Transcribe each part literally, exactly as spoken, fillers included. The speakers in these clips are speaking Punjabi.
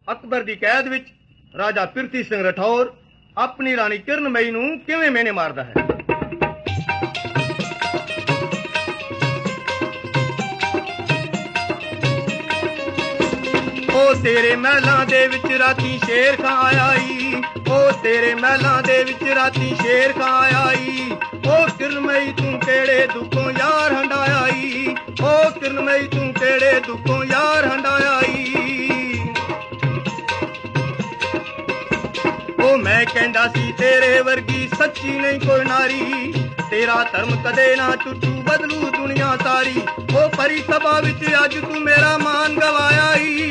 ਅਕਬਰ ਦੀ ਕੈਦ ਵਿੱਚ ਰਾਜਾ ਪ੍ਰਿਥੀ ਸਿੰਘ ਰਠੌਰ ਆਪਣੀ ਰਾਣੀ ਕਿਰਨਮਈ ਨੂੰ ਕਿਵੇਂ ਮੇਨੇ ਮਾਰਦਾ ਹੈ। ਉਹ ਤੇਰੇ ਮਹਿਲਾਂ ਦੇ ਵਿੱਚ ਰਾਤੀ ਸ਼ੇਰ ਖਾਂ ਆਇਆ ਈ, ਉਹ ਤੇਰੇ ਮਹਿਲਾਂ ਦੇ ਵਿੱਚ ਰਾਤੀ ਸ਼ੇਰ ਖਾਂ ਆਇਆ ਈ। ਉਹ ਕਿਰਨਮਈ ਤੂੰ ਕਿਹੜੇ ਦੁੱਖੋਂ ਯਾਰ ਹੰਡਾਇਆ ਈ, ਉਹ ਕਿਰਨਮਈ ਤੂੰ ਕਿਹੜੇ ਦੁੱਖੋਂ ਯਾਰ ਹੰਡਾਇਆ ਈ। ਉਹ ਮੈਂ ਕਹਿੰਦਾ ਸੀ ਤੇਰੇ ਵਰਗੀ ਸੱਚੀ ਨਹੀਂ ਕੋਈ ਨਾਰੀ, ਤੇਰਾ ਧਰਮ ਕਦੇ ਨਾ ਟੁੱਟੂ ਬਦਲੂ ਦੁਨੀਆ ਸਾਰੀ। ਉਹ ਪਰੀ ਸਭਾ ਵਿੱਚ ਅੱਜ ਤੂੰ ਮੇਰਾ ਮਾਨ ਗਵਾਇਆ ਈ।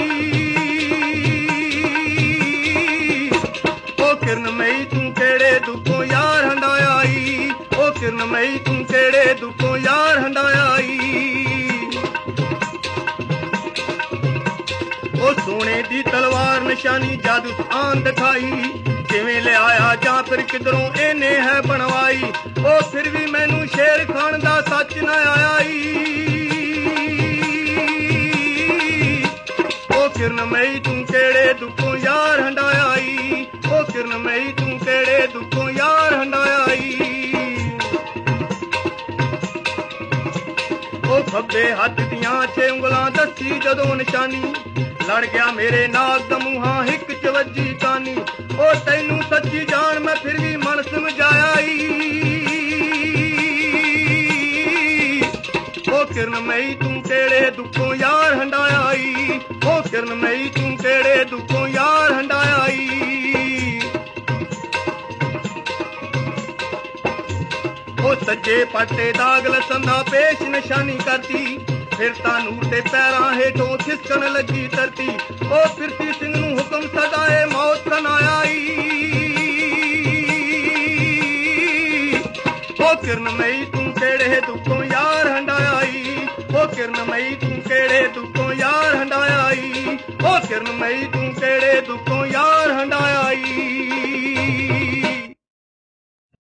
ਉਹ ਕਿਰਨਮਈ ਤੂੰ ਕਿਹੜੇ ਦੁੱਖੋਂ ਯਾਰ ਹੰਡਾਇਆ ਈ, ਉਹ ਕਿਰਨਮਈ ਤੂੰ ਕਿਹੜੇ ਦੁੱਖੋਂ ਯਾਰ ਹੰਡਾਇਆ ਈ। ਉਹ ਸੋਨੇ ਦੀ ਤਲਵਾਰ ਨਿਸ਼ਾਨੀ ਜਾਦੂ ਆਨ ਦਿਖਾਈ, ਕਿਵੇਂ ਲਿਆਇਆ ਜਾਂ ਫਿਰ ਕਿਧਰੋਂ ਇਹਨੇ ਹੈ ਬਣਵਾਈ। ਉਹ ਫਿਰ ਵੀ ਮੈਨੂੰ ਸ਼ੇਰ ਖਾਨ ਦਾ ਸੱਚ ਨਾ ਆਇਆ ਈ। ਉਹ ਕਿਰਨਮਈ ਤੂੰ ਕਿਹੜੇ ਦੁੱਖੋਂ ਯਾਰ ਹੰਡਾਇਆ ਈ, ਉਹ ਕਿਰਨਮਈ ਤੂੰ ਕਿਹੜੇ ਦੁੱਖੋਂ ਯਾਰ ਹੰਡਾਇਆ ਈ। ਉਹ ਖੱਬੇ ਹੱਥ ਦੀਆਂ ਛੇ ਉਂਗਲਾਂ ਦੱਸੀ ਜਦੋਂ ਨਿਸ਼ਾਨੀ, ਲੜ ਗਿਆ ਮੇਰੇ ਨਾਲ ਦਮੂਹਾਂ ਹਿੱਕ ਚ ਵੱਜੀ ਕਾਨੀ। ਉਹ ਤੈਨੂੰ ਸੱਚੀ ਜਾਣ ਮੈਂ ਫਿਰ ਵੀ ਮਨ ਸਮਝਾਇਆ ਈ। ਉਹ ਕਿਰਨਮਈ ਤੂੰ ਕਿਹੜੇ ਦੁੱਖੋਂ ਯਾਰ ਹੰਡਾਇਆ ਈ, ਉਹ ਕਿਰਨਮਈ ਤੂੰ ਕਿਹੜੇ ਦੁੱਖੋਂ ਯਾਰ ਹੰਡਾਇਆ ਈ। ਉਹ ਸੱਜੇ ਪਾਟੇ ਦਾਗ ਲਸਣ ਦਾ ਪੇਸ਼ ਨਿਸ਼ਾਨੀ ਕਰਤੀ, ਫਿਰ ਤਾਂ ਨੂਰ ਦੇ ਪੈਰਾਂ ਹੇਠੋਂ ਖਿਸਕਣ ਲੱਗੀ ਧਰਤੀ। ਉਹ ਪ੍ਰਿਥੀ ਸਿੰਘ ਨੂੰ ਹੁਕਮ ਸਦਾਏ ਮੌਤ ਸੁਣਾਇਆ ਈ। ਉਹ ਕਿਰਨਮਈ ਤੂੰ ਕਿਹੜੇ ਦੁੱਖੋਂ ਯਾਰ ਹੰਡਾਇਆ ਈ, ਉਹ ਕਿਰਨਮਈ ਤੂੰ ਕਿਹੜੇ ਦੁੱਖੋਂ ਯਾਰ ਹੰਡਾਇਆ ਈ, ਉਹ ਕਿਰਨਮਈ ਤੂੰ ਕਿਹੜੇ ਦੁੱਖੋਂ ਯਾਰ ਹੰਡਾਇਆ ਈ।